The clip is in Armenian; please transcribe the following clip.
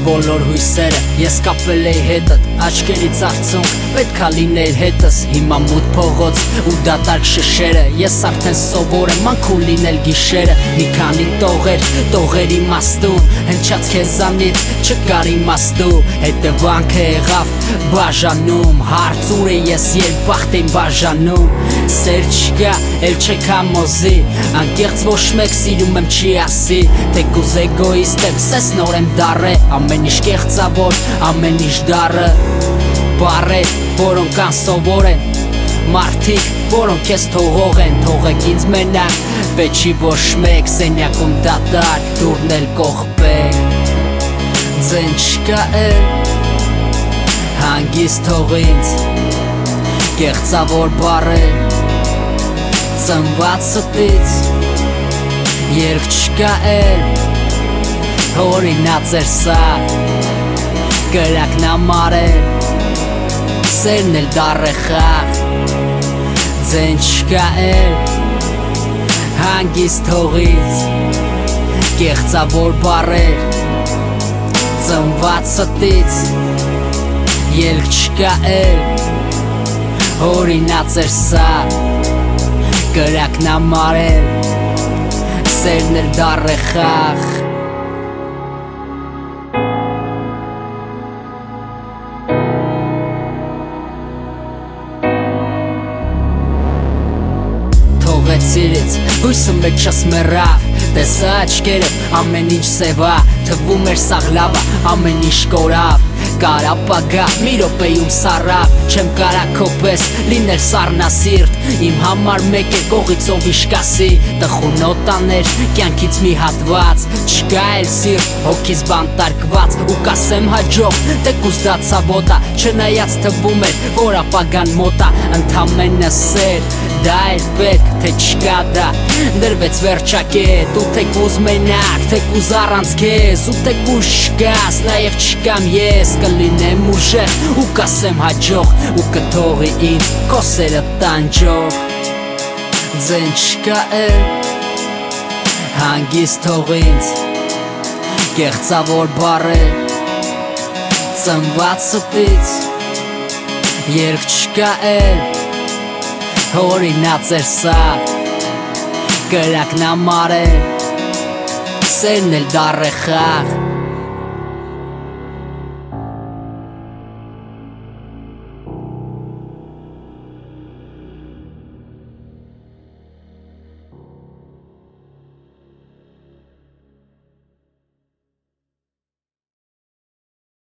բոլոր հույսերը, ես կապել էի հետդ, աչքերից արցունք, պետքա լիներ հետս, հիմա մութ փողոց ու դատարկ շշերը, ես արդեն սովոր եմ անկուն լինել գիշերը, մի քանի տողեր իմաստուն, հնչած քեզանից չկար իմաստու, հետևանքը եղավ բաժանում, հարց ուր է ես երբ բախտ եմ բաժանում, սեր չկա, էլ չեք համոզի, անկեղծ ոչ մեկ սիրում եմ չի ասի, թեկուզ էգոիստ եմ, սես նոր եմ դառը, ամեն ինչ կեղծավոր, ամեն ինչ դառը, բարեր, որոնք անսովոր են, մարդիկ, որոնք ես թողող են, թողեք ինձ մենակ, պետք չի ոչ մեկ, սենյակում դատարկ, դուրն էլ կողպեք, ձեն չկա էլ, հանգիստ թող ինձ, կեղծավոր բարեր, ծնված ստից, երկ չկա էլ, օրինաց էր սա, կրակն ամարել, սերն էլ դառ է խաղ, ձեն չկա էլ, հանգիստ թողից, կեղծավոր բարեր, ծնված ստից, երկ չկա էլ, օրինաց էր սա, կրակն ամարել, սերն էլ դառ է խաղ, Սիրից, հույսը մեջ չս մեռավ, տեսա աչքերդ, ամեն ինչ սևա, թվում էր սաղ լավա, ամեն ինչ կորավ, կար ապագա, մի րոպեում սառավ, չեմ կարա քո պես լինել սառնասիրտ, իմ համար մեկ է կողից ով իշկասի, տխուն օտաներ, կյանքից մի հատված, չկա էլ սիրտ, հոգիս բանտարկված, ու կասեմ հաջող, թեկուզ դա ցավոտ ա, չնայած թվում էր, որ ապագան մոտ ա, ընդամենը սեր, դա էր պետք, թե չկա դա, դրվեց վերջակետ, ու թեկուզ մենակ, թեկուզ առանց քեզ, ու թեկուզ չկաս, նաև չկամ ես, կլինեմ ուժեղ, ու կասեմ հաջող, ու կթողի ինձ, քո սերը տանջող, ձեն չկա էլ, հանգիստ թող ինձ, կեղծավոր բարեր, ծնված ստից, երկ չկա էլ, օրինաց էր սա, կրակն ամարել, սերն էլ դառ է խաղ,